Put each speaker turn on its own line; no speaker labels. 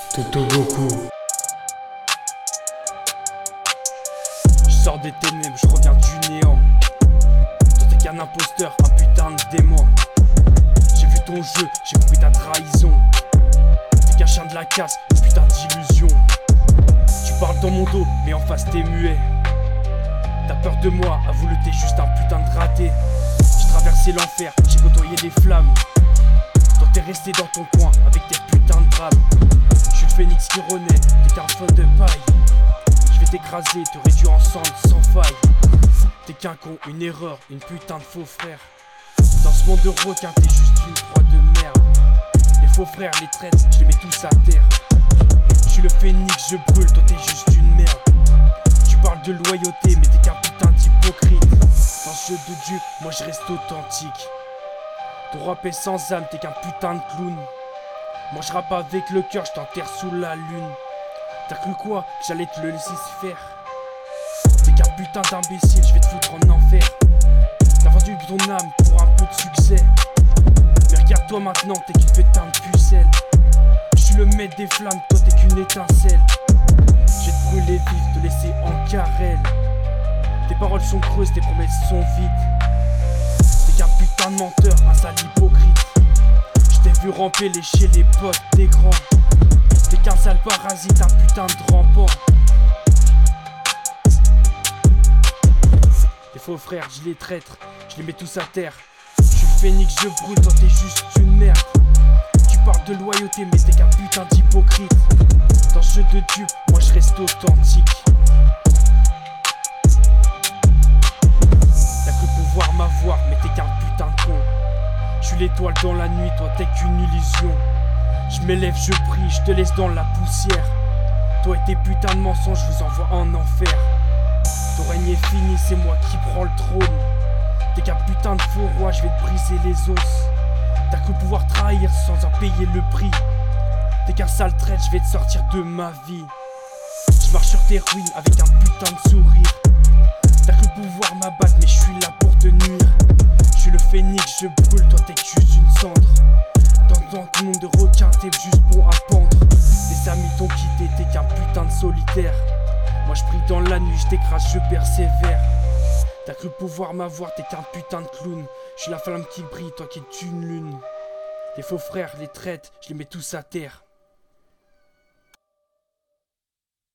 Totoboku.
Je sors des ténèbres, je reviens du néant. Toi t'es qu'un imposteur, un putain de démon. J'ai vu ton jeu, j'ai compris ta trahison. T'es qu'un chien de la casse, une putain d'illusion. Tu parles dans mon dos, mais en face t'es muet. T'as peur de moi, avoue-le, t'es juste un putain de raté. J'ai traversé l'enfer, j'ai côtoyé les flammes. Toi t'es resté dans ton coin avec tes putains de drames. Je suis le phénix qui renaît, t'es qu'un feu de paille. Je vais t'écraser, te réduire en cendres sans faille. T'es qu'un con, une erreur, une putain de faux frère. Dans ce monde de requins, t'es juste une proie de merde. Les faux frères, les traites, je les mets tous à terre. Je suis le phénix, je brûle, toi t'es juste une merde. Tu parles de loyauté, mais t'es qu'un putain d'hypocrite. Dans ce jeu de Dieu, moi je reste authentique. Ton rap est sans âme, t'es qu'un putain de clown. Moi je rappe avec le cœur, je t'enterre sous la lune. T'as cru quoi, que j'allais te le laisser se faire? T'es qu'un putain d'imbécile, je vais te foutre en enfer. T'as vendu ton âme pour un peu de succès. Mais regarde-toi maintenant, t'es qu'une putain de pucelle. Je suis le maître des flammes, toi t'es qu'une étincelle. Je vais te brûler vif, te laisser en carrel. Tes paroles sont creuses, tes promesses sont vides. T'es qu'un putain de menteur, un sale hypocrite. Je t'ai vu ramper, lécher les potes des grands. T'es qu'un sale parasite, un putain de rampant. Les faux frères, je les traître, je les mets tous à terre. Je suis le phénix, je brûle, toi t'es juste une merde. Tu parles de loyauté, mais t'es qu'un putain d'hypocrite. Dans ce jeu de Dieu, moi je reste authentique. T'as cru pouvoir m'avoir, mais t'es qu'un putain de con. Je suis l'étoile dans la nuit, toi t'es qu'une illusion. Je m'élève, je prie, je te laisse dans la poussière. Toi et tes putains de mensonges, je vous envoie en enfer. Ton règne est fini, c'est moi qui prends le trône. T'es qu'un putain de faux roi, je vais te briser les os. T'as cru pouvoir trahir sans en payer le prix. T'es qu'un sale traître, je vais te sortir de ma vie. Je marche sur tes ruines avec un putain de sourire. T'as cru pouvoir m'abattre, mais je suis là pour te nuire. Je suis le phénix, je brûle, toi t'es juste une cendre. Dans ton monde de requins, t'es juste bon à pendre. Les amis t'ont quitté, t'es qu'un putain de solitaire. Moi je prie dans la nuit, je t'écrase, je persévère. T'as cru pouvoir m'avoir, t'es qu'un putain de clown. Je suis la flamme qui brille, toi qui es une lune. Les faux frères, les traites, je les mets tous à terre.